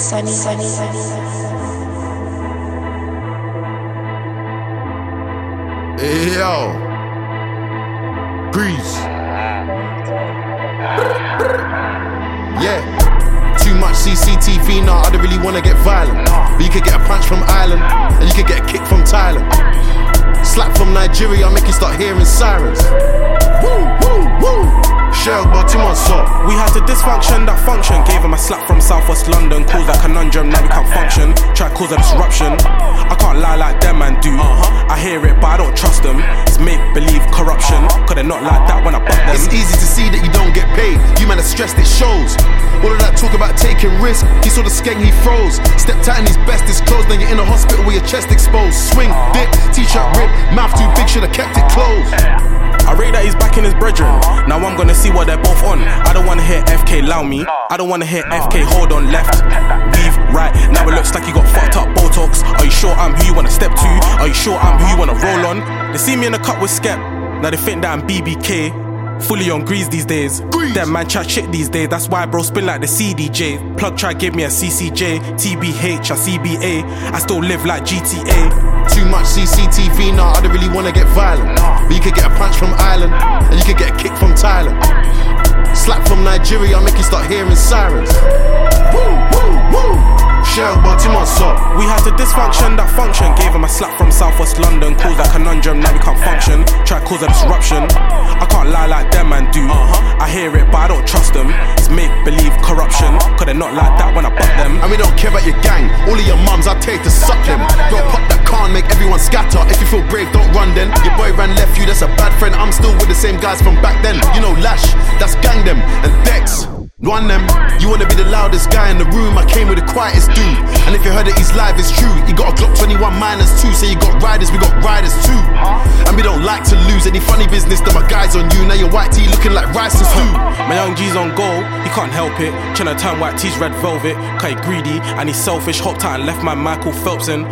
Hey yo, Breeze. Yeah, too much CCTV now, I don't really wanna get violent. But you could get a punch from Ireland, and you could get a kick from Thailand. Slap from Nigeria, I'll make you start hearing sirens. Woo, woo, woo. Shell, but too much salt. We had the dysfunction that function. Gave him a slap from Southwest London. Caused a conundrum, now we can't function. Try to cause a disruption. I can't lie like them man do. I hear it, but I don't trust them. It's make-believe corruption. Cause they're not like that when I butt them. It's easy to see that you don't get paid. You man are stressed, it shows. All of that talk about taking risk, he saw the skank, he froze. Stepped out in his bestest clothes, then you're in a hospital with your chest exposed. Swing, dip, t-shirt rip, mouth too big, should've kept it closed. I rate that he's back in his brethren. Now I'm gonna see what they're both on. I don't wanna hear FK allow me. I don't wanna hear FK hold on left. Weave right. Now it looks like you got fucked up Botox. Are you sure I'm who you wanna step to? Are you sure I'm who you wanna roll on? They see me in the cut with Skep. Now they think that I'm BBK. Fully on grease these days. Them man chat shit these days. That's why bro spin like the CDJ. Plug try give me a CCJ. TBH or CBA. I still live like GTA. Too much CCTV now, I don't really wanna get violent. But you could get a punch from Ireland, and you could get a kick from Thailand. Slap from Nigeria, I'll make you start hearing sirens. Woo, woo, woo. Shell, but too much salt. We had the dysfunction that function. Gave him a slap from Southwest London. Caused a conundrum, now we can't function. Try to cause a disruption. I can't lie like them man do. I hear it, but I don't trust them. It's make-believe corruption. Cause they're not like that when I butt them. And we don't care about your gang. All of your mums, I take to suck them. Don't pop that can't make everyone scatter. If you feel brave, don't run then. Your boy ran left you, that's a bad friend. I'm still with the same guys from back then. You know Lash, that's gang them. And Dex, one them. You wanna be the loudest guy in the room, I came with the quietest dude. And if you heard that he's live, it's true. He got a Glock 21 minus 2. So you got riders, we got riders too. And we don't like to lose any funny business that my guys on you. Now your white tee looking like rice and stew. My young G's on goal, he can't help it. Tryna turn white tees red velvet. Cause he greedy and he's selfish. Hopped out and left my Michael Phelps in.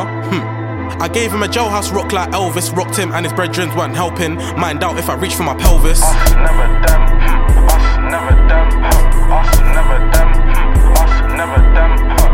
I gave him a jailhouse rock like Elvis. Rocked him and his brethren weren't helping. Mind out if I reach for my pelvis. Us never them, us never them, us never them, us never them.